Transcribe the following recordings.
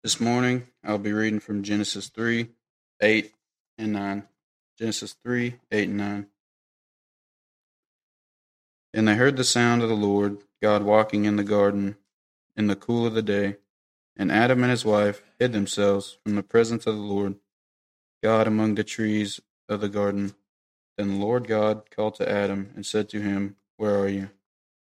This morning, I'll be reading from Genesis 3, 8, and 9. Genesis 3, 8, and 9. And they heard the sound of the Lord God walking in the garden in the cool of the day. And Adam and his wife hid themselves from the presence of the Lord God among the trees of the garden. Then the Lord God called to Adam and said to him, "Where are you?"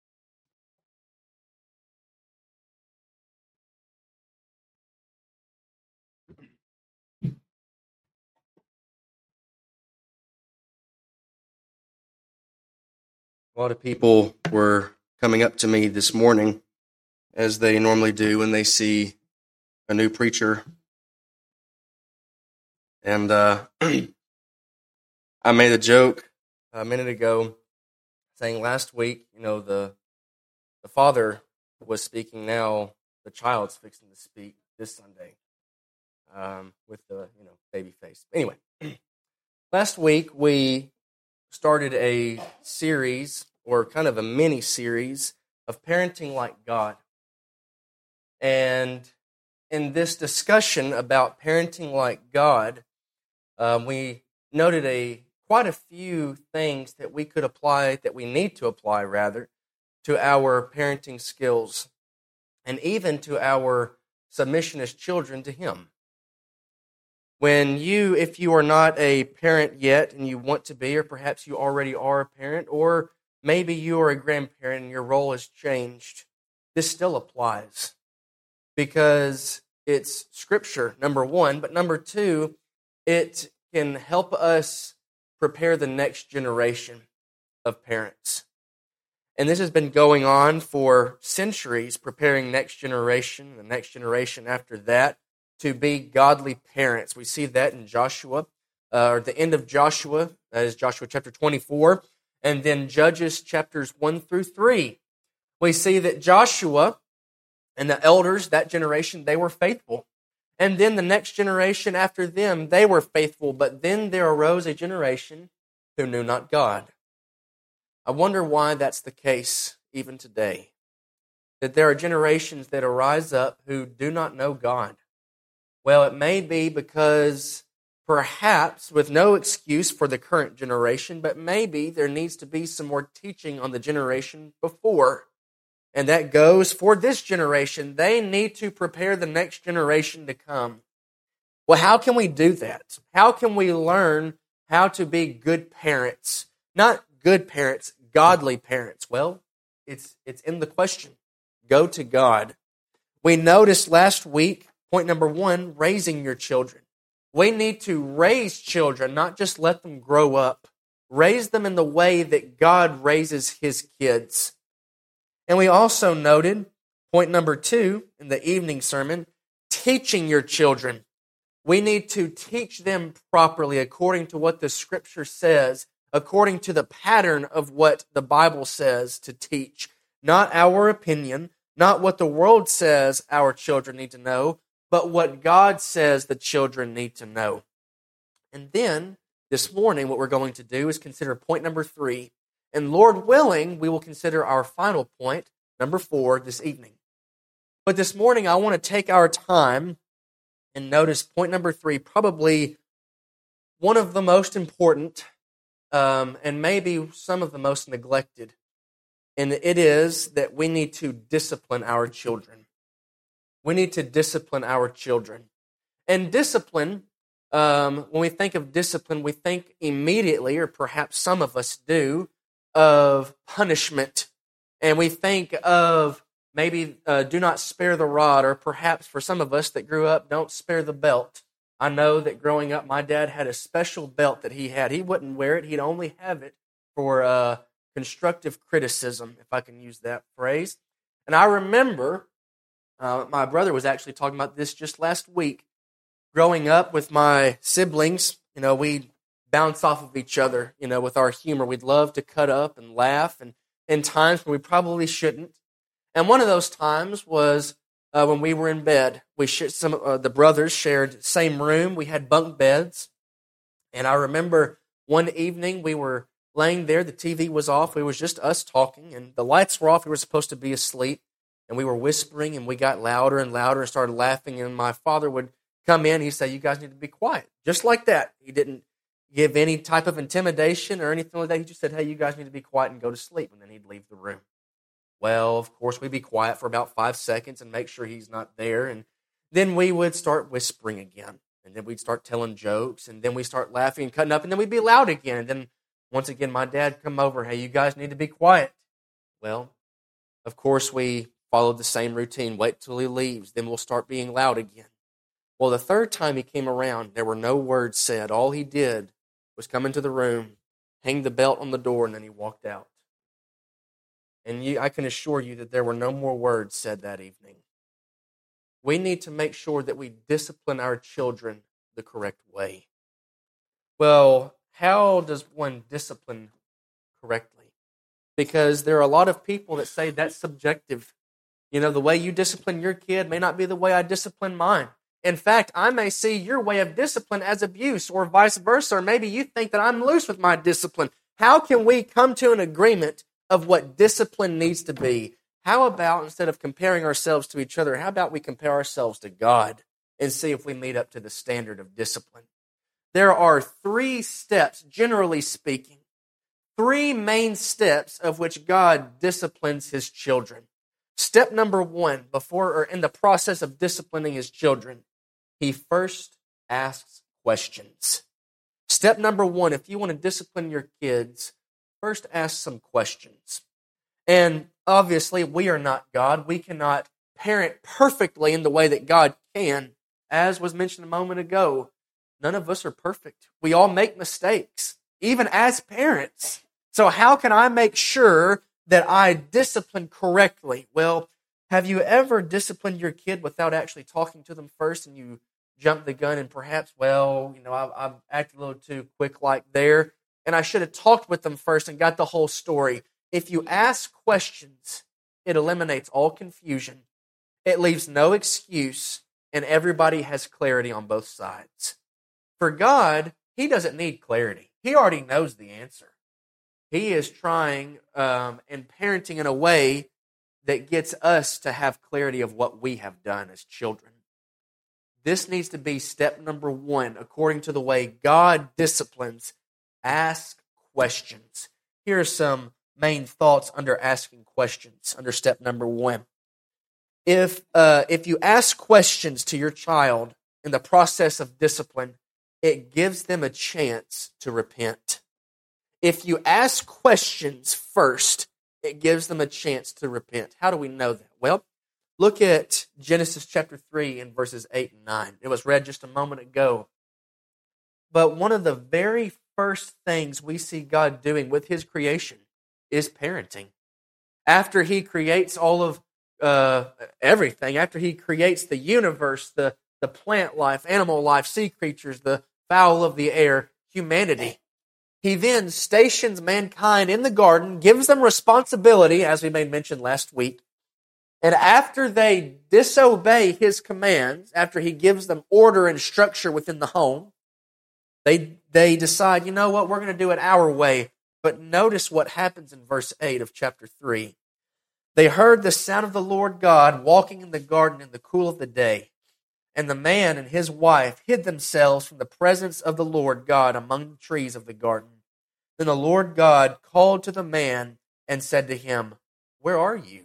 A lot of people were coming up to me this morning, as they normally do when they see a new preacher. And I made a joke a minute ago saying last week, the father was speaking, now the child's fixing to speak this Sunday with the baby face. Anyway, last week we started a series, or kind of a mini-series, of parenting like God. And in this discussion about parenting like God, we noted quite a few things that we could apply, that we need to apply, rather, to our parenting skills, and even to our submission as children to Him. If you are not a parent yet and you want to be, or perhaps you already are a parent, or maybe you are a grandparent and your role has changed, this still applies. Because it's Scripture, number one, but number two, it can help us prepare the next generation of parents. And this has been going on for centuries, preparing next generation, the next generation after that, to be godly parents. We see that in Joshua, or the end of Joshua, that is Joshua chapter 24, and then Judges chapters 1 through 3. We see that Joshua and the elders, that generation, they were faithful. And then the next generation after them, they were faithful. But then there arose a generation who knew not God. I wonder why that's the case even today. That there are generations that arise up who do not know God. Well, it may be because, perhaps, with no excuse for the current generation, but maybe there needs to be some more teaching on the generation before. And that goes for this generation. They need to prepare the next generation to come. Well, how can we do that? How can we learn how to be good parents? Not good parents, godly parents. Well, it's in the question. Go to God. We noticed last week, point number one, raising your children. We need to raise children, not just let them grow up. Raise them in the way that God raises His kids. And we also noted, point number two in the evening sermon, teaching your children. We need to teach them properly according to what the Scripture says, according to the pattern of what the Bible says to teach. Not our opinion, not what the world says our children need to know, but what God says the children need to know. And then, this morning, what we're going to do is consider point number 3. And Lord willing, we will consider our final point, number 4, this evening. But this morning, I want to take our time and notice point number 3, probably one of the most important and maybe some of the most neglected. And it is that we need to discipline our children. We need to discipline our children. And discipline, when we think of discipline, we think immediately, or perhaps some of us do, of punishment. And we think of maybe do not spare the rod, or perhaps for some of us that grew up, don't spare the belt. I know that growing up, my dad had a special belt that he had. He wouldn't wear it. He'd only have it for constructive criticism, if I can use that phrase. And I remember my brother was actually talking about this just last week. Growing up with my siblings, we'd bounce off of each other, with our humor. We'd love to cut up and laugh, and in times when we probably shouldn't. And one of those times was when we were in bed. The brothers shared the same room. We had bunk beds. And I remember one evening we were laying there. The TV was off. It was just us talking, and the lights were off. We were supposed to be asleep. and we were whispering, and we got louder and louder and started laughing, and my father would come in, he'd say, you guys need to be quiet. Just like that. He didn't give any type of intimidation or anything like that. He just said, hey, you guys need to be quiet and go to sleep, and then he'd leave the room. Well, of course, we'd be quiet for about 5 seconds and make sure he's not there, and then we would start whispering again, and then we'd start telling jokes, and then we'd start laughing and cutting up, and then we'd be loud again, and then once again, my dad come over, hey, you guys need to be quiet. Well, of course, we followed the same routine. Wait till he leaves, then we'll start being loud again. Well, the third time he came around, there were no words said. All he did was come into the room, hang the belt on the door, and then he walked out. And I can assure you that there were no more words said that evening. We need to make sure that we discipline our children the correct way. Well, how does one discipline correctly? Because there are a lot of people that say that's subjective. You know, the way you discipline your kid may not be the way I discipline mine. In fact, I may see your way of discipline as abuse or vice versa, or maybe you think that I'm loose with my discipline. How can we come to an agreement of what discipline needs to be? How about, instead of comparing ourselves to each other, how about we compare ourselves to God and see if we meet up to the standard of discipline? There are 3 steps, generally speaking, 3 main steps of which God disciplines his children. Step number 1, before or in the process of disciplining his children, he first asks questions. Step number 1, if you want to discipline your kids, first ask some questions. And obviously, we are not God. We cannot parent perfectly in the way that God can. As was mentioned a moment ago, none of us are perfect. We all make mistakes, even as parents. So how can I make sure that I discipline correctly? Well, have you ever disciplined your kid without actually talking to them first, and you jump the gun and perhaps, I've acted a little too quick like there, and I should have talked with them first and got the whole story. If you ask questions, it eliminates all confusion. It leaves no excuse, and everybody has clarity on both sides. For God, he doesn't need clarity. He already knows the answer. He is trying and parenting in a way that gets us to have clarity of what we have done as children. This needs to be step number 1, according to the way God disciplines. Ask questions. Here are some main thoughts under asking questions, under step number 1. If you ask questions to your child in the process of discipline, it gives them a chance to repent. If you ask questions first, it gives them a chance to repent. How do we know that? Well, look at Genesis chapter 3 and verses 8 and 9. It was read just a moment ago. But one of the very first things we see God doing with his creation is parenting. After he creates all of everything, after he creates the universe, the plant life, animal life, sea creatures, the fowl of the air, humanity, he then stations mankind in the garden, gives them responsibility, as we made mention last week, and after they disobey his commands, after he gives them order and structure within the home, they decide, you know what, we're going to do it our way. But notice what happens in verse 8 of chapter 3. They heard the sound of the Lord God walking in the garden in the cool of the day. And the man and his wife hid themselves from the presence of the Lord God among the trees of the garden. Then the Lord God called to the man and said to him, where are you?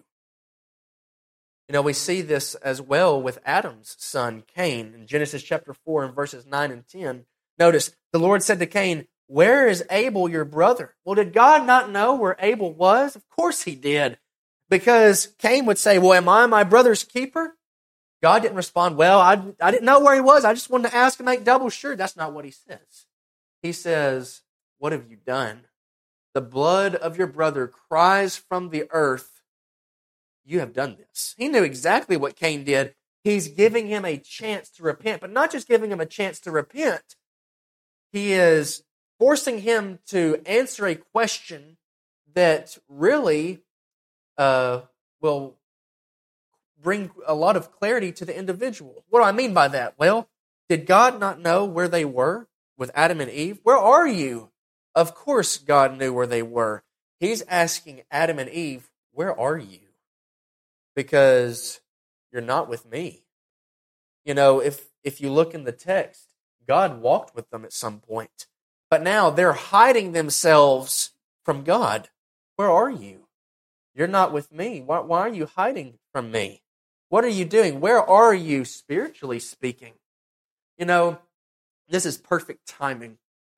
You know, we see this as well with Adam's son, Cain, in Genesis chapter 4 and verses 9 and 10. Notice, the Lord said to Cain, where is Abel, your brother? Well, did God not know where Abel was? Of course he did. Because Cain would say, well, am I my brother's keeper? God didn't respond, well, I didn't know where he was. I just wanted to ask and make double sure. That's not what he says. He says, what have you done? The blood of your brother cries from the earth. You have done this. He knew exactly what Cain did. He's giving him a chance to repent, but not just giving him a chance to repent. He is forcing him to answer a question that really will bring a lot of clarity to the individual. What do I mean by that? Well, did God not know where they were with Adam and Eve? Where are you? Of course God knew where they were. He's asking Adam and Eve, where are you? because you're not with me. You know, if you look in the text, God walked with them at some point. But now they're hiding themselves from God. Where are you? You're not with me. Why are you hiding from me? What are you doing? Where are you, spiritually speaking? You know, this is perfect timing.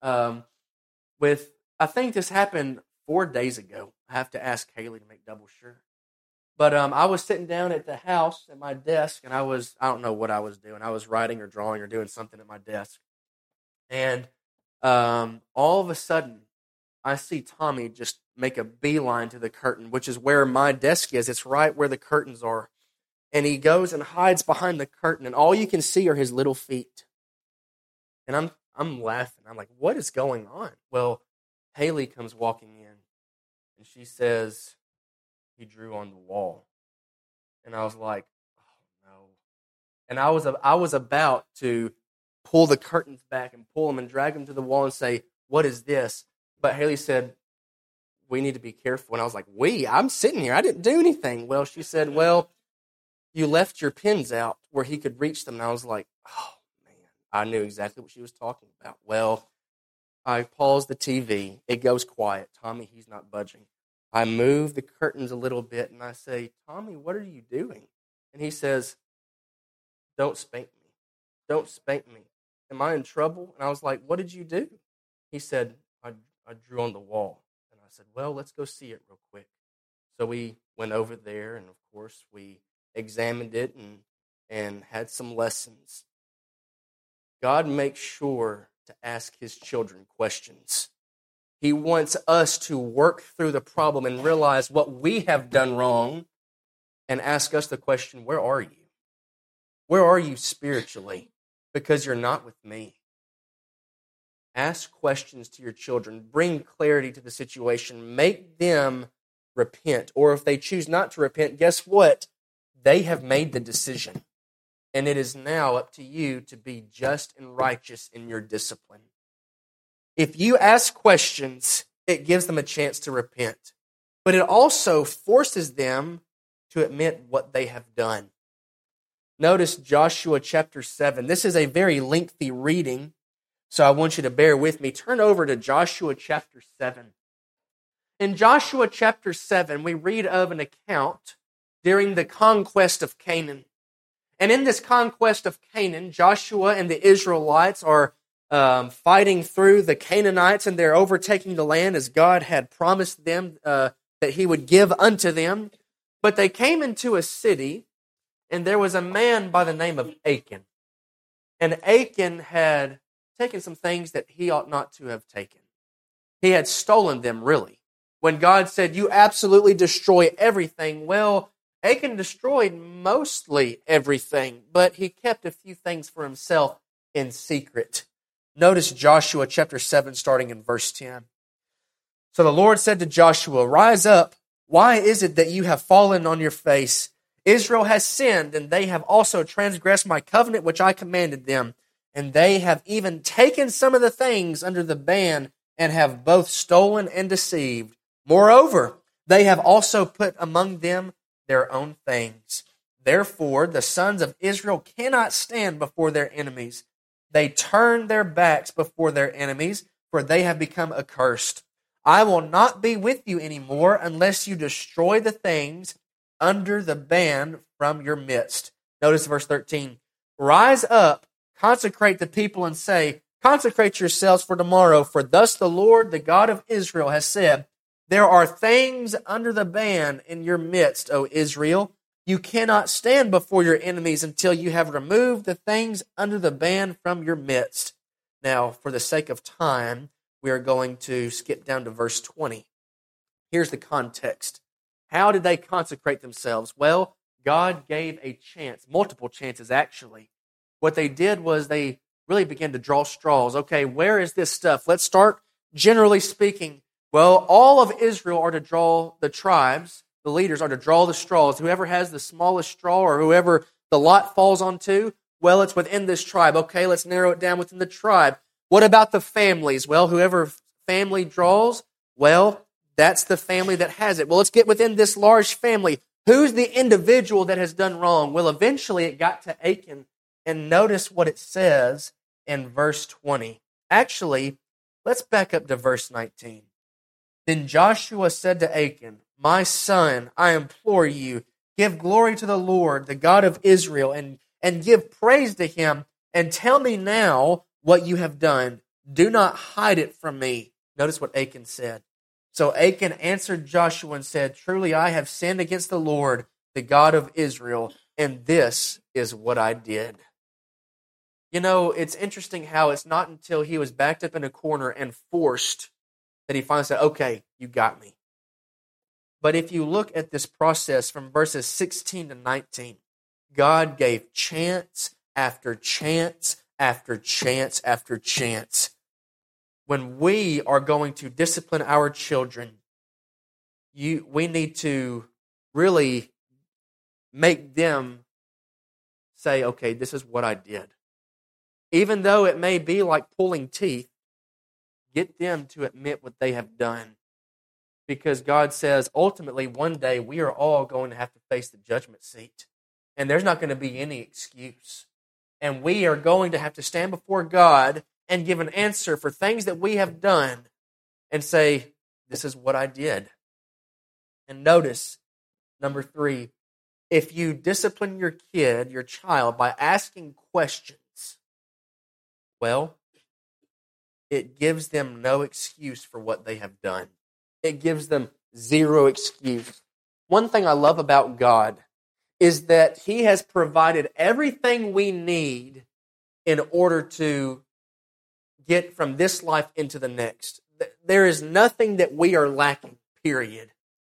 I think this happened 4 days ago. I have to ask Haley to make double sure. But I was sitting down at the house at my desk, and I don't know what I was doing. I was writing or drawing or doing something at my desk. And all of a sudden, I see Tommy just make a beeline to the curtain, which is where my desk is. It's right where the curtains are. And he goes and hides behind the curtain, and all you can see are his little feet. And I'm laughing. I'm like, what is going on? Well, Haley comes walking in, and she says, he drew on the wall. And I was like, oh no. And I was about to pull the curtains back and pull them and drag them to the wall and say, what is this? But Haley said, we need to be careful. And I was like, I'm sitting here. I didn't do anything. Well, she said, well, you left your pins out where he could reach them. And I was like, oh man, I knew exactly what she was talking about. Well, I paused the TV. It goes quiet. Tommy, he's not budging. I move the curtains a little bit and I say, Tommy, what are you doing? And he says, don't spank me. Don't spank me. Am I in trouble? And I was like, what did you do? He said, I drew on the wall. And I said, well, let's go see it real quick. So we went over there, and of course we examined it and had some lessons. God makes sure to ask his children questions. He wants us to work through the problem and realize what we have done wrong and ask us the question, where are you? Where are you spiritually? Because you're not with me. Ask questions to your children. Bring clarity to the situation. Make them repent. Or if they choose not to repent, guess what? They have made the decision. And it is now up to you to be just and righteous in your discipline. If you ask questions, it gives them a chance to repent. But it also forces them to admit what they have done. Notice Joshua chapter 7. This is a very lengthy reading, so I want you to bear with me. Turn over to Joshua chapter 7. In Joshua chapter 7, we read of an account during the conquest of Canaan. And in this conquest of Canaan, Joshua and the Israelites are fighting through the Canaanites, and they're overtaking the land as God had promised them that he would give unto them. But they came into a city, and there was a man by the name of Achan. And Achan had taken some things that he ought not to have taken. He had stolen them, really. When God said, you absolutely destroy everything, well, Achan destroyed mostly everything, but he kept a few things for himself in secret. Notice Joshua chapter 7, starting in verse 10. So the Lord said to Joshua, rise up. Why is it that you have fallen on your face? Israel has sinned, and they have also transgressed my covenant which I commanded them. And they have even taken some of the things under the ban, and have both stolen and deceived. Moreover, they have also put among them their own things. Therefore, the sons of Israel cannot stand before their enemies. They turn their backs before their enemies, for they have become accursed. I will not be with you anymore unless you destroy the things under the ban from your midst. Notice verse 13. Rise up, consecrate the people, and say, consecrate yourselves for tomorrow, for thus the Lord, the God of Israel, has said, there are things under the ban in your midst, O Israel. You cannot stand before your enemies until you have removed the things under the ban from your midst. Now, for the sake of time, we are going to skip down to verse 20. Here's the context. How did they consecrate themselves? Well, God gave a chance, multiple chances actually. What they did was they really began to draw straws. Okay, where is this stuff? Let's start generally speaking. Well, all of Israel are to draw the tribes. The leaders are to draw the straws. Whoever has the smallest straw or whoever the lot falls onto, well, it's within this tribe. Okay, let's narrow it down within the tribe. What about the families? Well, whoever family draws, well, that's the family that has it. Well, let's get within this large family. Who's the individual that has done wrong? Well, eventually it got to Achan, and notice what it says in verse 20. Actually, let's back up to verse 19. Then Joshua said to Achan, "My son, I implore you, give glory to the Lord, the God of Israel, and give praise to him, and tell me now what you have done. Do not hide it from me." Notice what Achan said. So Achan answered Joshua and said, "Truly I have sinned against the Lord, the God of Israel, and this is what I did." You know, it's interesting how it's not until he was backed up in a corner and forced that he finally said, "Okay, you got me." But if you look at this process from verses 16 to 19, God gave chance after chance after chance after chance. When we are going to discipline our children, we need to really make them say, "Okay, this is what I did." Even though it may be like pulling teeth, get them to admit what they have done. Because God says, ultimately, one day we are all going to have to face the judgment seat. And there's not going to be any excuse. And we are going to have to stand before God and give an answer for things that we have done and say, "This is what I did." And notice, number 3, if you discipline your kid, your child, by asking questions, well, it gives them no excuse for what they have done. It gives them zero excuse. One thing I love about God is that He has provided everything we need in order to get from this life into the next. There is nothing that we are lacking, period.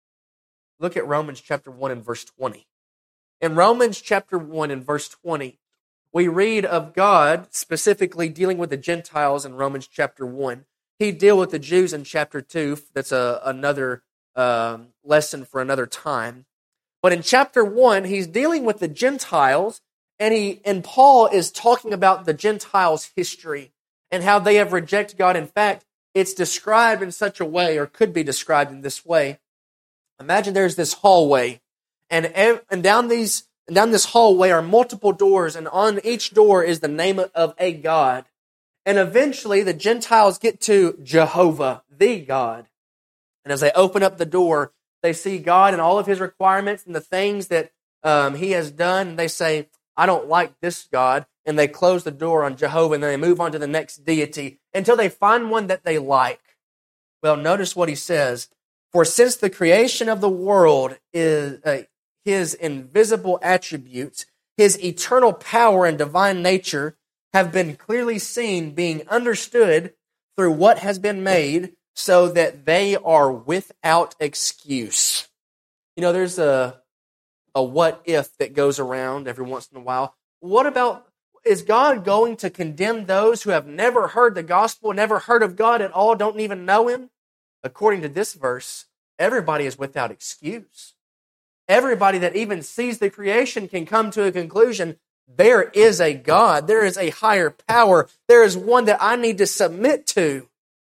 Look at Romans chapter 1 and verse 20. In Romans chapter 1 and verse 20, we read of God specifically dealing with the Gentiles in Romans chapter 1. He deal with the Jews in chapter 2. That's another lesson for another time. But in chapter 1, he's dealing with the Gentiles, and Paul is talking about the Gentiles' history and how they have rejected God. In fact, it's described in such a way, or could be described in this way. Imagine there's this hallway, and down this hallway are multiple doors, and on each door is the name of a God. And eventually the Gentiles get to Jehovah, the God. And as they open up the door, they see God and all of His requirements and the things that He has done. And they say, "I don't like this God." And they close the door on Jehovah, and then they move on to the next deity until they find one that they like. Well, notice what he says. "For since the creation of the world is His invisible attributes, His eternal power and divine nature have been clearly seen, being understood through what has been made, so that they are without excuse." You know, there's a what if that goes around every once in a while. What about, is God going to condemn those who have never heard the gospel, never heard of God at all, don't even know Him? According to this verse, everybody is without excuse. Everybody that even sees the creation can come to a conclusion, there is a God, there is a higher power, there is one that I need to submit to.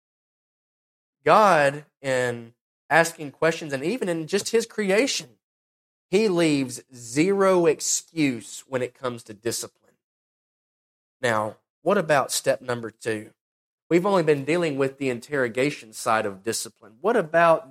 God, in asking questions and even in just His creation, He leaves zero excuse when it comes to discipline. Now, what about step number 2? We've only been dealing with the interrogation side of discipline. What about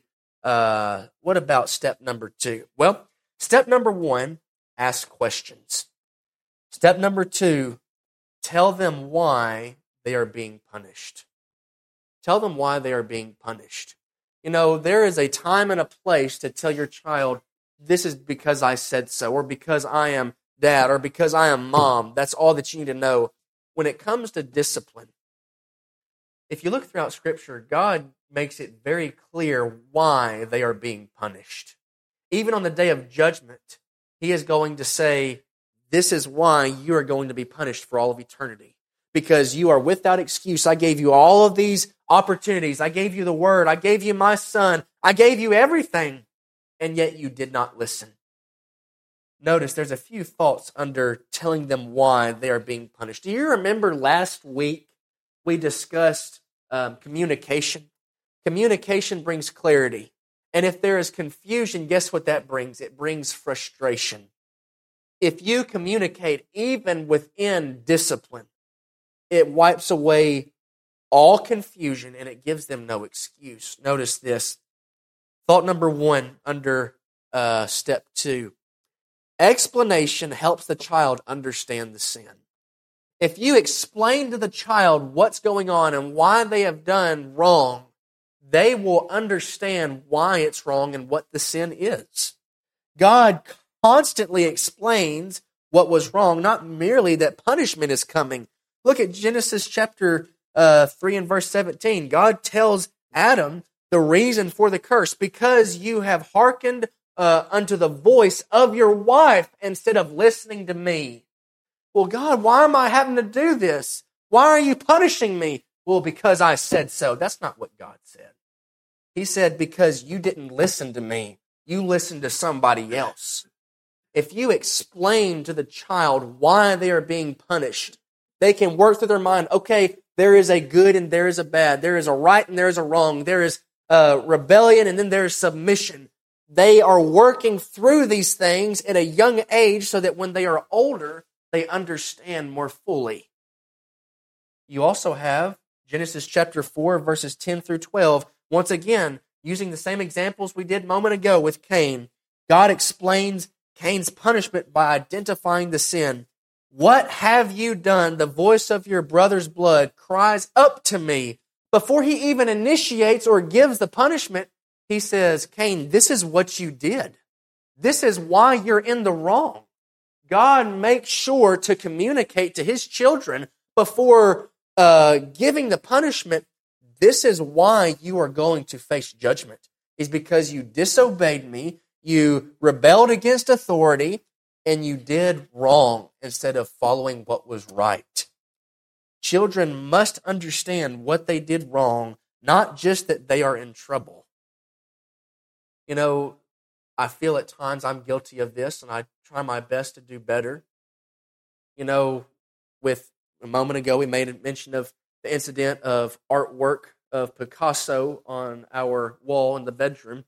step number 2? Well, step number 1, ask questions. Step number 2, tell them why they are being punished. Tell them why they are being punished. You know, there is a time and a place to tell your child, "This is because I said so," or "because I am dad," or "because I am mom." That's all that you need to know. When it comes to discipline, if you look throughout Scripture, God makes it very clear why they are being punished. Even on the day of judgment, He is going to say, "This is why you are going to be punished for all of eternity. Because you are without excuse. I gave you all of these opportunities. I gave you the Word. I gave you my Son. I gave you everything. And yet you did not listen." Notice there's a few thoughts under telling them why they are being punished. Do you remember last week we discussed communication? Communication brings clarity. And if there is confusion, guess what that brings? It brings frustration. If you communicate even within discipline, it wipes away all confusion and it gives them no excuse. Notice this. Thought number 1 under step 2. Explanation helps the child understand the sin. If you explain to the child what's going on and why they have done wrong, they will understand why it's wrong and what the sin is. God constantly explains what was wrong, not merely that punishment is coming. Look at Genesis chapter 3 and verse 17. God tells Adam the reason for the curse, because you have hearkened unto the voice of your wife instead of listening to me. Well, God, why am I having to do this? Why are you punishing me? Well, because I said so. That's not what God said. He said, because you didn't listen to me. You listened to somebody else. If you explain to the child why they are being punished, they can work through their mind, okay, there is a good and there is a bad. There is a right and there is a wrong. There is rebellion and then there is submission. They are working through these things at a young age so that when they are older, they understand more fully. You also have Genesis chapter 4, verses 10 through 12. Once again, using the same examples we did a moment ago with Cain, God explains Cain's punishment by identifying the sin. What have you done? The voice of your brother's blood cries up to me. Before he even initiates or gives the punishment, he says, Cain, this is what you did. This is why you're in the wrong. God makes sure to communicate to his children before giving the punishment, this is why you are going to face judgment. Is because you disobeyed me, you rebelled against authority, and you did wrong instead of following what was right. Children must understand what they did wrong, not just that they are in trouble. You know, I feel at times I'm guilty of this, and I try my best to do better. You know, with a moment ago, we made a mention of the incident of artwork of Picasso on our wall in the bedroom.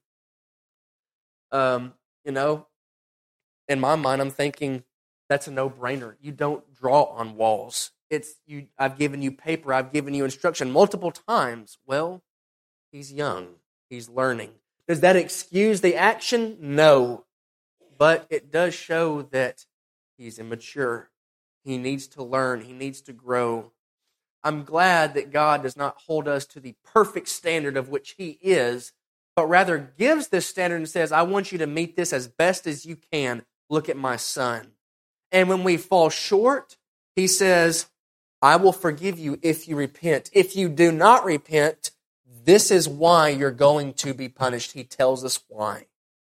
You know, in my mind, I'm thinking that's a no-brainer. You don't draw on walls. I've given you paper. I've given you instruction multiple times. Well, he's young. He's learning. Does that excuse the action? No. But it does show that he's immature. He needs to learn. He needs to grow. I'm glad that God does not hold us to the perfect standard of which he is, but rather gives this standard and says, I want you to meet this as best as you can. Look at my son. And when we fall short, he says, I will forgive you if you repent. If you do not repent, this is why you're going to be punished. He tells us why.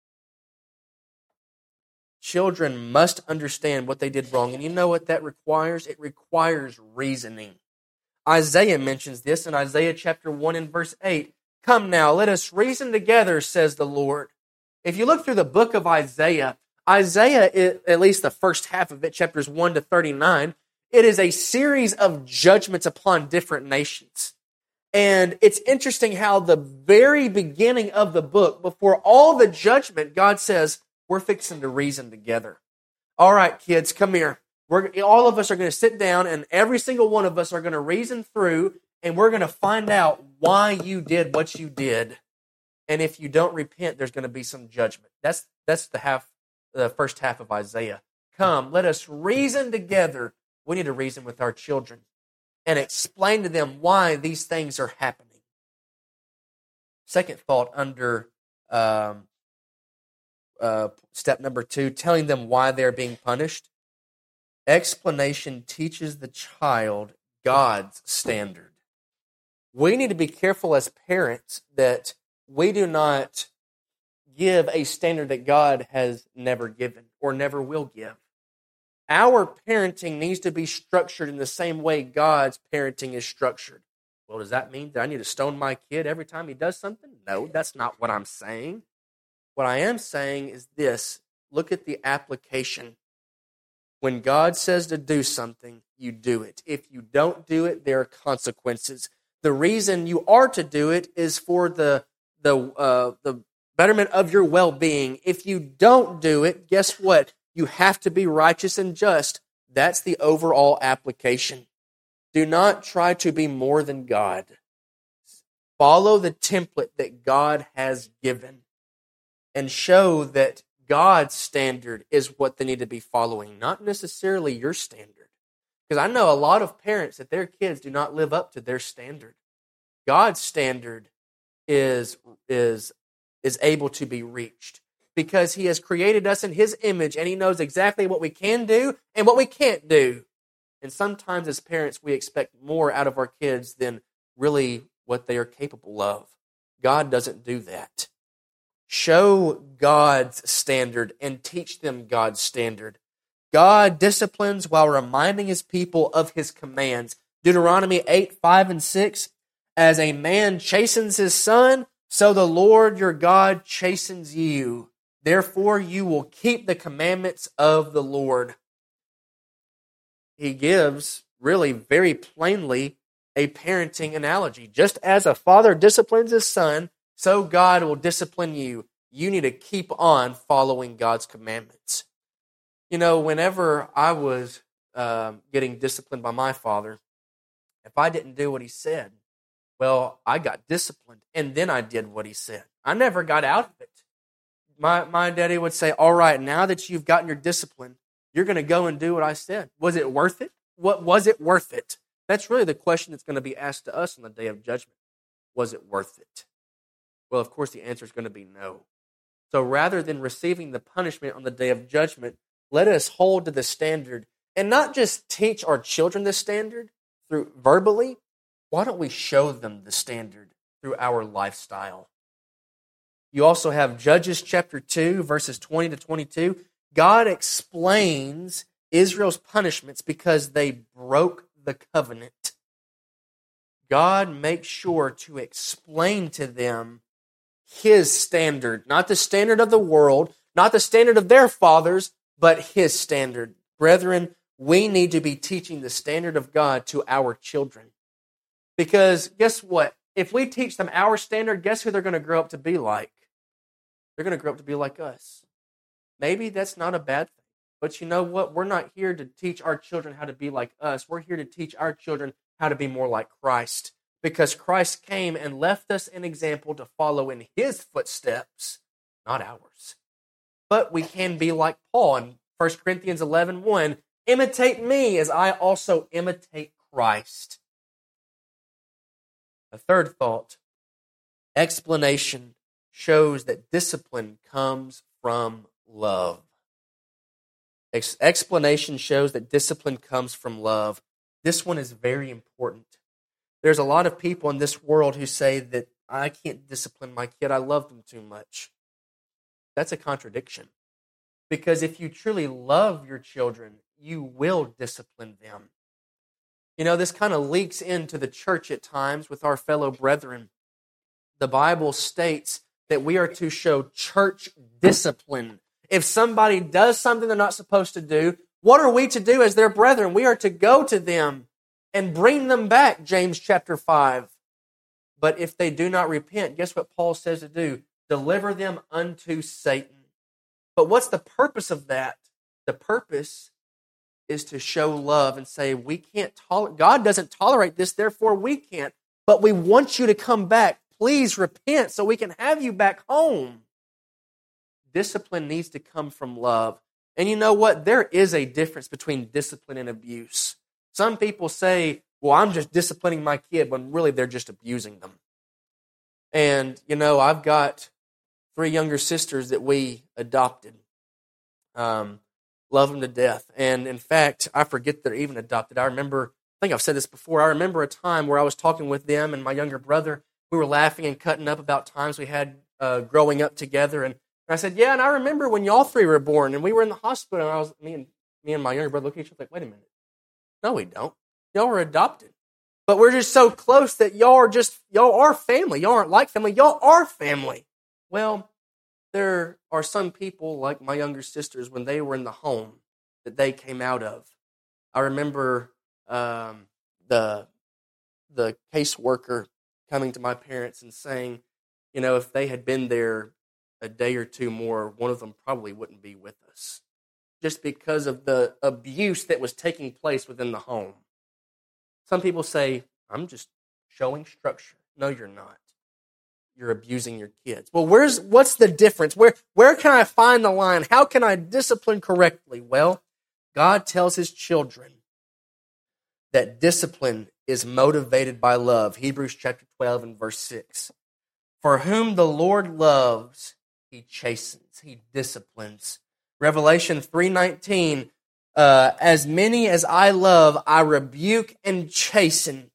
Children must understand what they did wrong. And you know what that requires? It requires reasoning. Isaiah mentions this in Isaiah chapter 1 and verse 8. Come now, let us reason together, says the Lord. If you look through the book of Isaiah, at least the first half of it, chapters 1 to 39, it is a series of judgments upon different nations. And it's interesting how the very beginning of the book, before all the judgment, God says, we're fixing to reason together. All right, kids, come here. All of us are going to sit down, and every single one of us are going to reason through, and we're going to find out why you did what you did. And if you don't repent, there's going to be some judgment. That's the first half of Isaiah. Come, let us reason together. We need to reason with our children and explain to them why these things are happening. Second thought under step number 2, telling them why they're being punished. Explanation teaches the child God's standard. We need to be careful as parents that we do not give a standard that God has never given or never will give. Our parenting needs to be structured in the same way God's parenting is structured. Well, does that mean that I need to stone my kid every time he does something? No, that's not what I'm saying. What I am saying is this. Look at the application. When God says to do something, you do it. If you don't do it, there are consequences. The reason you are to do it is for the betterment of your well-being. If you don't do it, guess what? You have to be righteous and just. That's the overall application. Do not try to be more than God. Follow the template that God has given and show that God's standard is what they need to be following, not necessarily your standard. Because I know a lot of parents that their kids do not live up to their standard. God's standard is able to be reached because He has created us in His image and He knows exactly what we can do and what we can't do. And sometimes as parents, we expect more out of our kids than really what they are capable of. God doesn't do that. Show God's standard and teach them God's standard. God disciplines while reminding His people of His commands. Deuteronomy 8:5-6, as a man chastens his son, so the Lord your God chastens you. Therefore you will keep the commandments of the Lord. He gives, really very plainly, a parenting analogy. Just as a father disciplines his son, so God will discipline you. You need to keep on following God's commandments. You know, whenever I was getting disciplined by my father, if I didn't do what he said, well, I got disciplined, and then I did what he said. I never got out of it. My daddy would say, all right, now that you've gotten your discipline, you're going to go and do what I said. Was it worth it? What was it worth it? That's really the question that's going to be asked to us on the day of judgment. Was it worth it? Well, of course, the answer is going to be no. So rather than receiving the punishment on the day of judgment, let us hold to the standard and not just teach our children the standard through verbally. Why don't we show them the standard through our lifestyle? You also have Judges chapter 2, verses 20-22. God explains Israel's punishments because they broke the covenant. God makes sure to explain to them His standard, not the standard of the world, not the standard of their fathers, but His standard. Brethren, we need to be teaching the standard of God to our children. Because guess what? If we teach them our standard, guess who they're going to grow up to be like? They're going to grow up to be like us. Maybe that's not a bad thing. But you know what? We're not here to teach our children how to be like us. We're here to teach our children how to be more like Christ. Because Christ came and left us an example to follow in His footsteps, not ours. But we can be like Paul in 1 Corinthians 11:1. Imitate me as I also imitate Christ. A third thought, explanation shows that discipline comes from love. Explanation shows that discipline comes from love. This one is very important. There's a lot of people in this world who say that I can't discipline my kid, I love them too much. That's a contradiction. Because if you truly love your children, you will discipline them. You know, this kind of leaks into the church at times with our fellow brethren. The Bible states that we are to show church discipline. If somebody does something they're not supposed to do, what are we to do as their brethren? We are to go to them and bring them back, James chapter 5. But if they do not repent, guess what Paul says to do? Deliver them unto Satan. But what's the purpose of that? The purpose is to show love and say, we can't tolerate, God doesn't tolerate this, therefore we can't. But we want you to come back. Please repent so we can have you back home. Discipline needs to come from love. And you know what? There is a difference between discipline and abuse. Some people say, well, I'm just disciplining my kid, when really they're just abusing them. And, you know, I've got 3 younger sisters that we adopted. Love them to death. And in fact, I forget they're even adopted. I think I've said this before, I remember a time where I was talking with them and my younger brother. We were laughing and cutting up about times we had growing up together. And I said, yeah, and I remember when y'all 3 were born and we were in the hospital, and me and my younger brother looked at each other like, wait a minute. No, we don't. Y'all were adopted. But we're just so close that y'all are family. Y'all aren't like family. Y'all are family. Well, there are some people like my younger sisters when they were in the home that they came out of. I remember the caseworker coming to my parents and saying, you know, if they had been there a day or two more, one of them probably wouldn't be with us, just because of the abuse that was taking place within the home. Some people say, I'm just showing structure. No, you're not. You're abusing your kids. Well, what's the difference? Where can I find the line? How can I discipline correctly? Well, God tells his children that discipline is motivated by love. Hebrews chapter 12 and verse 6. For whom the Lord loves, he chastens, he disciplines. Revelation 3:19, as many as I love, I rebuke and chasten.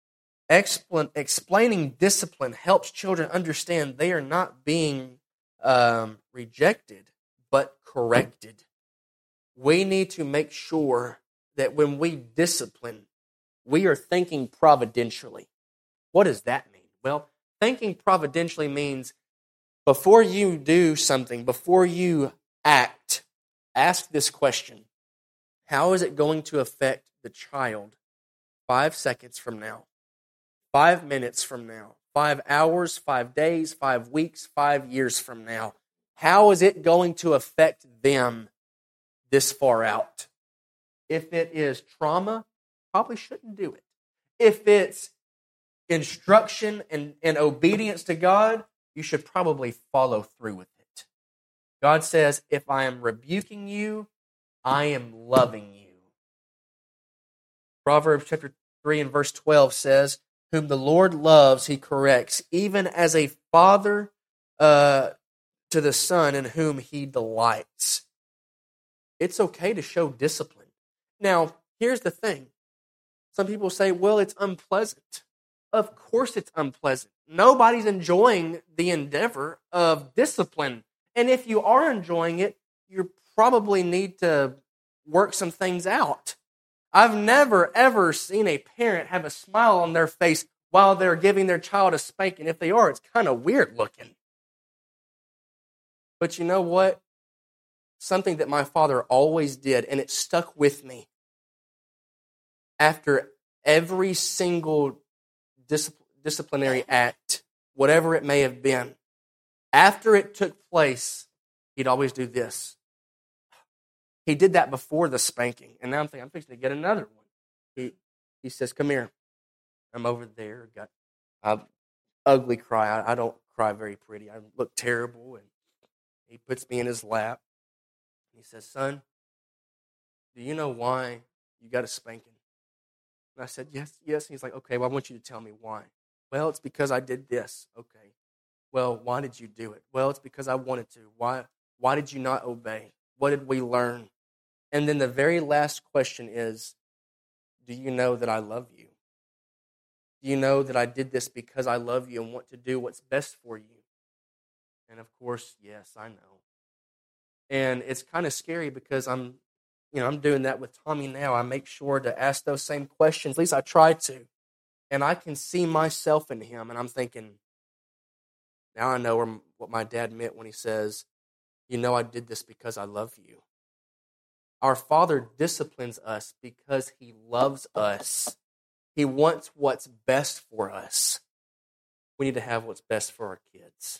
Explaining discipline helps children understand they are not being rejected, but corrected. We need to make sure that when we discipline, we are thinking providentially. What does that mean? Well, thinking providentially means before you do something, before you act, ask this question. How is it going to affect the child 5 seconds from now, 5 minutes from now, 5 hours, 5 days, 5 weeks, 5 years from now? How is it going to affect them this far out? If it is trauma, probably shouldn't do it. If it's instruction and obedience to God, you should probably follow through with it. God says, if I am rebuking you, I am loving you. Proverbs chapter 3 and verse 12 says, whom the Lord loves, he corrects, even as a father to the son in whom he delights. It's okay to show discipline. Now, here's the thing. Some people say, well, it's unpleasant. Of course it's unpleasant. Nobody's enjoying the endeavor of discipline. And if you are enjoying it, you probably need to work some things out. I've never, ever seen a parent have a smile on their face while they're giving their child a spanking. If they are, it's kind of weird looking. But you know what? Something that my father always did, and it stuck with me. After every single disciplinary act, whatever it may have been, after it took place, he'd always do this. He did that before the spanking, and now I'm thinking, I'm fixing to get another one. He says, come here. I'm over there. Got an ugly cry. I don't cry very pretty. I look terrible, and he puts me in his lap. He says, son, do you know why you got a spanking? And I said, yes. And he's like, okay, well, I want you to tell me why. Well, it's because I did this. Okay. Well, why did you do it? Well, it's because I wanted to. Why did you not obey? What did we learn? And then the very last question is, do you know that I love you? Do you know that I did this because I love you and want to do what's best for you? And of course, yes, I know. And it's kind of scary because I'm doing that with Tommy now. I make sure to ask those same questions. At least I try to. And I can see myself in him. And I'm thinking, now I know what my dad meant when he says, you know I did this because I love you. Our Father disciplines us because he loves us. He wants what's best for us. We need to have what's best for our kids.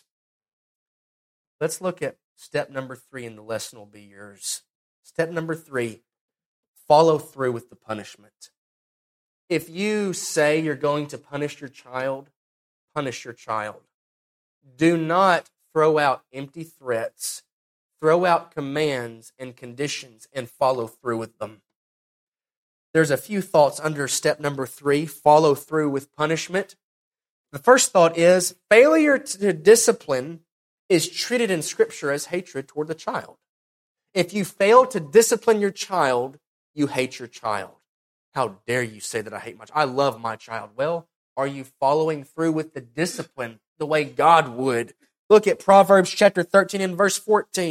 Let's look at step number 3, and the lesson will be yours. Step number 3, follow through with the punishment. If you say you're going to punish your child, punish your child. Do not throw out empty threats. Throw out commands and conditions and follow through with them. There's a few thoughts under step number 3, follow through with punishment. The first thought is failure to discipline is treated in Scripture as hatred toward the child. If you fail to discipline your child, you hate your child. How dare you say that I hate my child? I love my child. Well, are you following through with the discipline the way God would? Look at Proverbs chapter 13 and verse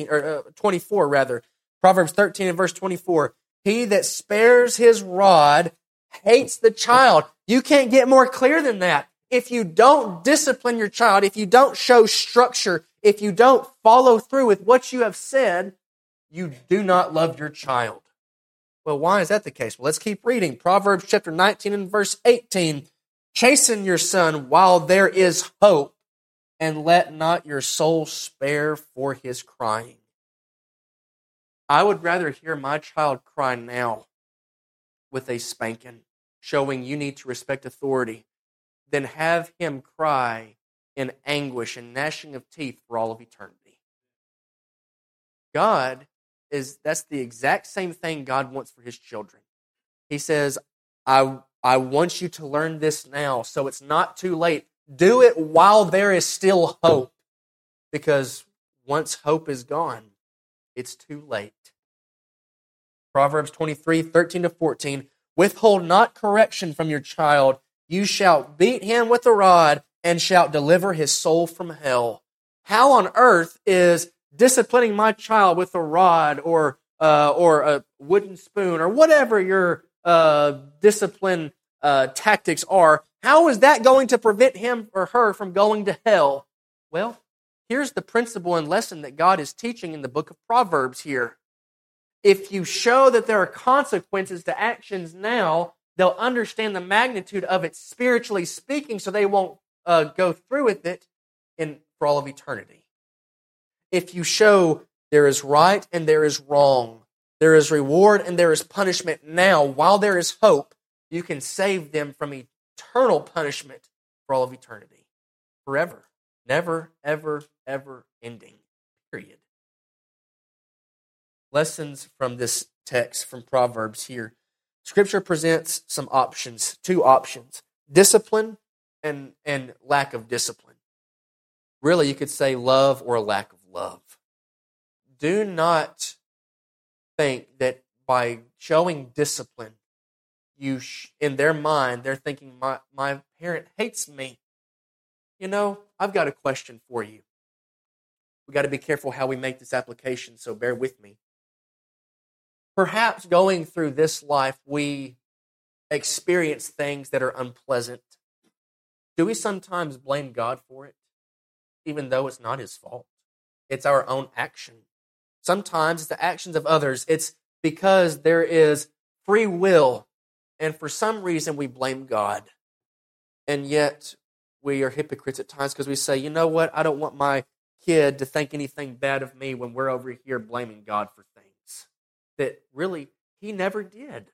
24 rather. Proverbs 13 and verse 24. He that spares his rod hates the child. You can't get more clear than that. If you don't discipline your child, if you don't show structure, if you don't follow through with what you have said, you do not love your child. Well, why is that the case? Well, let's keep reading. Proverbs chapter 19 and verse 18. Chasten your son while there is hope, and let not your soul spare for his crying. I would rather hear my child cry now with a spanking, showing you need to respect authority, than have him cry in anguish and gnashing of teeth for all of eternity. That's the exact same thing God wants for his children. He says, I want you to learn this now, so it's not too late. Do it while there is still hope, because once hope is gone, it's too late. Proverbs 23:13-14, withhold not correction from your child. You shall beat him with a rod and shalt deliver his soul from hell. How on earth is disciplining my child with a rod or a wooden spoon or whatever your discipline tactics are, how is that going to prevent him or her from going to hell? Well, here's the principle and lesson that God is teaching in the book of Proverbs here. If you show that there are consequences to actions now, they'll understand the magnitude of it spiritually speaking, so they won't go through with it for all of eternity. If you show there is right and there is wrong, there is reward and there is punishment now, while there is hope, you can save them from eternal punishment for all of eternity. Forever. Never, ever, ever ending. Period. Lessons from this text from Proverbs here. Scripture presents some options, two options. Discipline and lack of discipline. Really, you could say love or a lack of love. Do not think that by showing discipline, in their mind, they're thinking, my parent hates me. You know, I've got a question for you. We've got to be careful how we make this application, so bear with me. Perhaps going through this life, we experience things that are unpleasant. Do we sometimes blame God for it, even though it's not his fault? It's our own action. Sometimes it's the actions of others. It's because there is free will, and for some reason we blame God. And yet we are hypocrites at times because we say, you know what, I don't want my kid to think anything bad of me when we're over here blaming God for things that really he never did.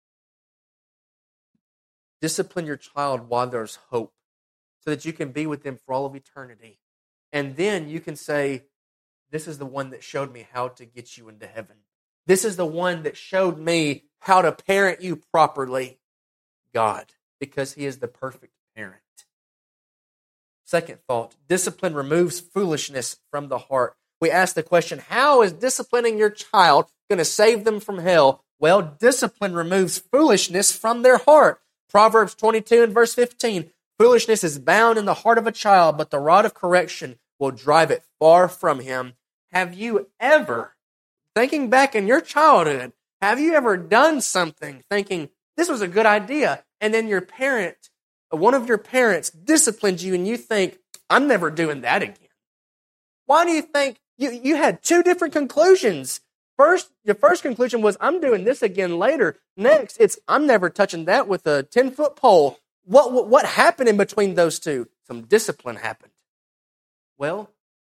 Discipline your child while there's hope so that you can be with them for all of eternity. And then you can say, this is the one that showed me how to get you into heaven. This is the one that showed me how to parent you properly, God, because he is the perfect parent. Second thought, discipline removes foolishness from the heart. We ask the question, how is disciplining your child going to save them from hell? Well, discipline removes foolishness from their heart. Proverbs 22 and verse 15, foolishness is bound in the heart of a child, but the rod of correction will drive it far from him. Have you ever, thinking back in your childhood, have you ever done something thinking, this was a good idea, and then one of your parents disciplined you and you think, I'm never doing that again? Why do you think you had two different conclusions? Your first conclusion was, I'm doing this again later. Next, it's, I'm never touching that with a 10-foot pole. What happened in between those two? Some discipline happened. Well,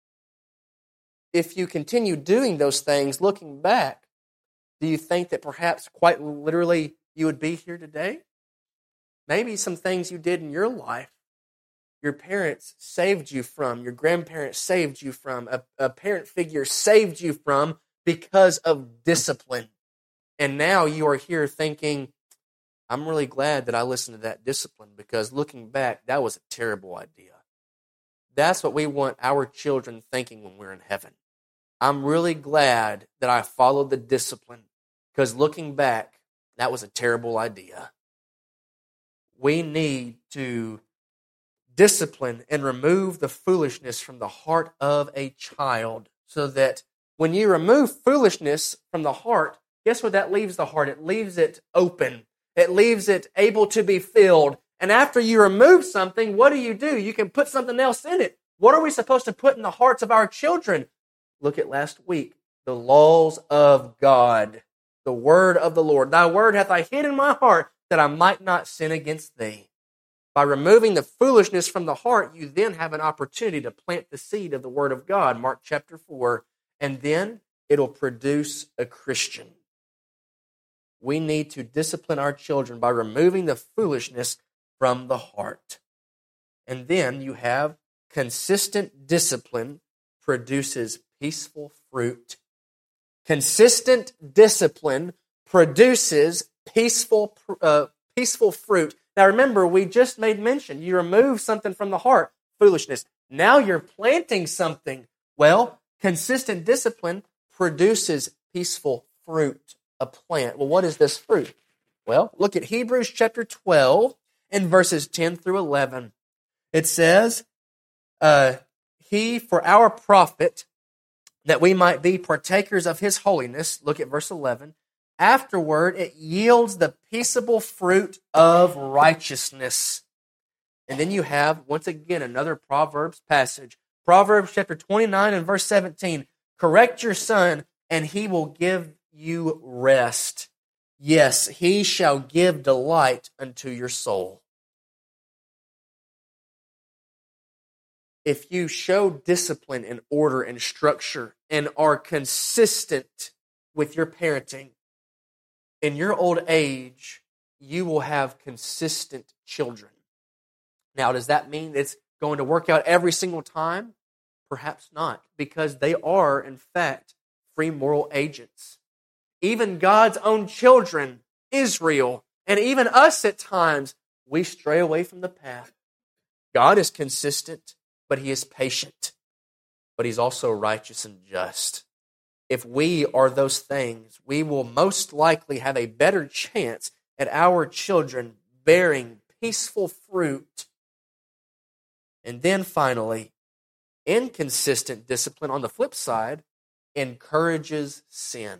if you continue doing those things, looking back, do you think that perhaps quite literally you would be here today? Maybe some things you did in your life, your parents saved you from, your grandparents saved you from, a parent figure saved you from because of discipline. And now you are here thinking, I'm really glad that I listened to that discipline, because looking back, that was a terrible idea. That's what we want our children thinking when we're in heaven. I'm really glad that I followed the discipline, because looking back, that was a terrible idea. We need to discipline and remove the foolishness from the heart of a child, so that when you remove foolishness from the heart, guess what that leaves the heart? It leaves it open. It leaves it able to be filled. And after you remove something, what do? You can put something else in it. What are we supposed to put in the hearts of our children? Look at last week. The laws of God. The word of the Lord. Thy word hath I hid in my heart, that I might not sin against thee. By removing the foolishness from the heart, you then have an opportunity to plant the seed of the Word of God, Mark chapter 4, and then it'll produce a Christian. We need to discipline our children by removing the foolishness from the heart. And then you have consistent discipline produces peaceful fruit. Consistent discipline produces peaceful fruit. Now remember, we just made mention, you remove something from the heart, foolishness. Now you're planting something. Well, consistent discipline produces peaceful fruit, a plant. Well, what is this fruit? Well, look at Hebrews chapter 12 and verses 10 through 11. It says, He for our profit, that we might be partakers of His holiness. Look at verse 11. Afterward, it yields the peaceable fruit of righteousness. And then you have, once again, another Proverbs passage. Proverbs chapter 29 and verse 17. Correct your son, and he will give you rest. Yes, he shall give delight unto your soul. If you show discipline and order and structure and are consistent with your parenting, in your old age, you will have consistent children. Now, does that mean it's going to work out every single time? Perhaps not, because they are, in fact, free moral agents. Even God's own children, Israel, and even us at times, we stray away from the path. God is consistent, but He is patient. But He's also righteous and just. If we are those things, we will most likely have a better chance at our children bearing peaceful fruit. And then finally, inconsistent discipline on the flip side encourages sin.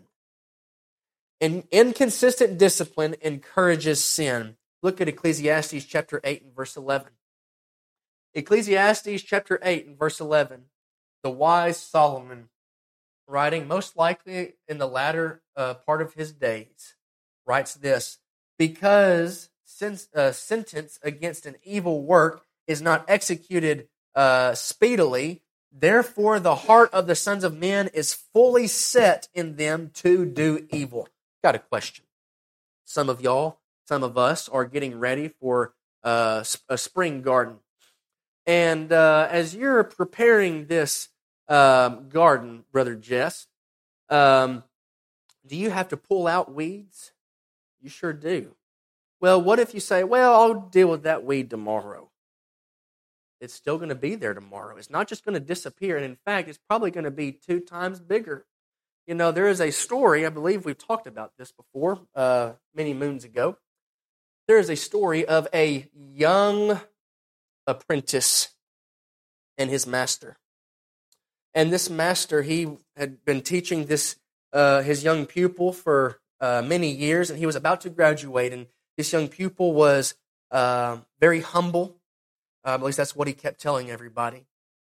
And inconsistent discipline encourages sin. Look at Ecclesiastes chapter 8 and verse 11. Ecclesiastes chapter 8 and verse 11. The wise Solomon, writing most likely in the latter part of his days, writes this: because sentence against an evil work is not executed speedily, therefore the heart of the sons of men is fully set in them to do evil. Got a question. Some of us are getting ready for a spring garden. And as you're preparing this garden, Brother Jess, do you have to pull out weeds? You sure do. Well, what if you say, well, I'll deal with that weed tomorrow? It's still going to be there tomorrow. It's not just going to disappear. And in fact, it's probably going to be 2 times bigger. You know, there is a story, I believe we've talked about this before, many moons ago. There is a story of a young apprentice and his master. And this master, he had been teaching this his young pupil for many years, and he was about to graduate. And this young pupil was very humble. At least that's what he kept telling everybody.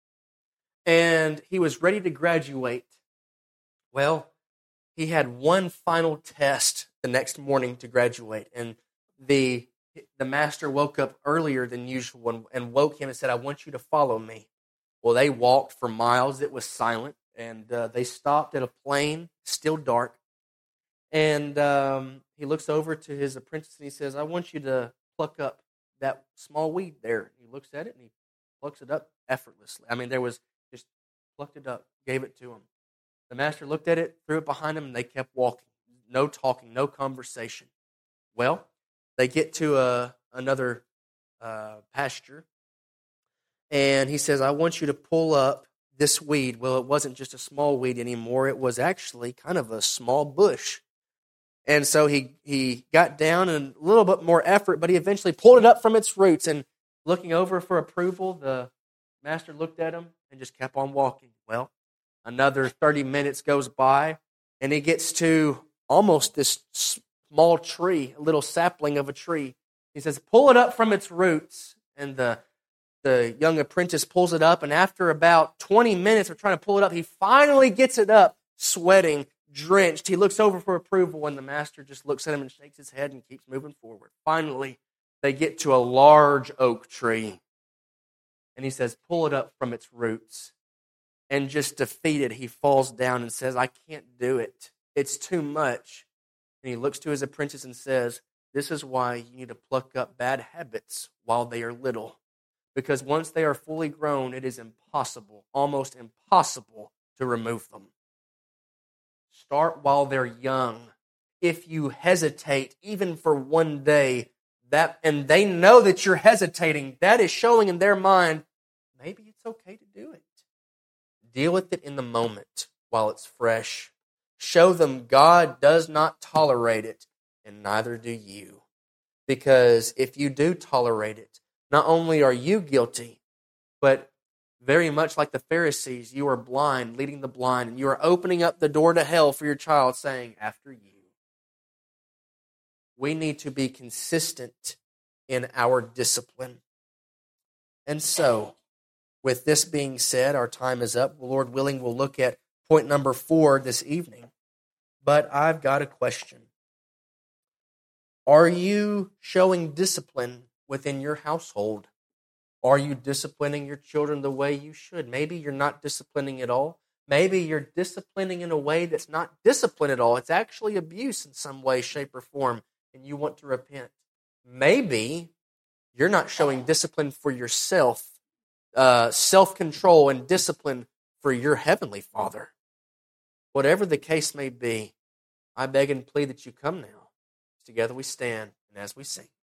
And he was ready to graduate. Well, he had one final test the next morning to graduate, and the master woke up earlier than usual and woke him and said, I want you to follow me. Well, they walked for miles. It was silent, and they stopped at a plain, still dark. And he looks over to his apprentice and he says, I want you to pluck up that small weed there. He looks at it and he plucks it up effortlessly. I mean, there was just plucked it up, gave it to him. The master looked at it, threw it behind him, and they kept walking. No talking, no conversation. Well, they get to another pasture, and he says, I want you to pull up this weed. Well, it wasn't just a small weed anymore. It was actually kind of a small bush. And so he got down in a little bit more effort, but he eventually pulled it up from its roots. And looking over for approval, the master looked at him and just kept on walking. Well, another 30 minutes goes by, and he gets to almost this small tree, a little sapling of a tree. He says, pull it up from its roots. And the young apprentice pulls it up, and after about 20 minutes of trying to pull it up, he finally gets it up, sweating, drenched. He looks over for approval, and the master just looks at him and shakes his head and keeps moving forward. Finally, they get to a large oak tree. And he says, pull it up from its roots. And just defeated, he falls down and says, I can't do it. It's too much. And he looks to his apprentice and says, this is why you need to pluck up bad habits while they are little. Because once they are fully grown, it is impossible, almost impossible, to remove them. Start while they're young. If you hesitate, even for one day, and they know that you're hesitating, that is showing in their mind, maybe it's okay to do it. Deal with it in the moment while it's fresh. Show them God does not tolerate it, and neither do you. Because if you do tolerate it, not only are you guilty, but very much like the Pharisees, you are blind, leading the blind, and you are opening up the door to hell for your child, saying, after you. We need to be consistent in our discipline. And so, with this being said, our time is up. Lord willing, we'll look at point number 4 this evening. But I've got a question. Are you showing discipline within your household? Are you disciplining your children the way you should? Maybe you're not disciplining at all. Maybe you're disciplining in a way that's not discipline at all. It's actually abuse in some way, shape, or form, and you want to repent. Maybe you're not showing discipline for yourself, self-control and discipline for your heavenly Father. Whatever the case may be, I beg and plead that you come now. Together we stand, and as we sing.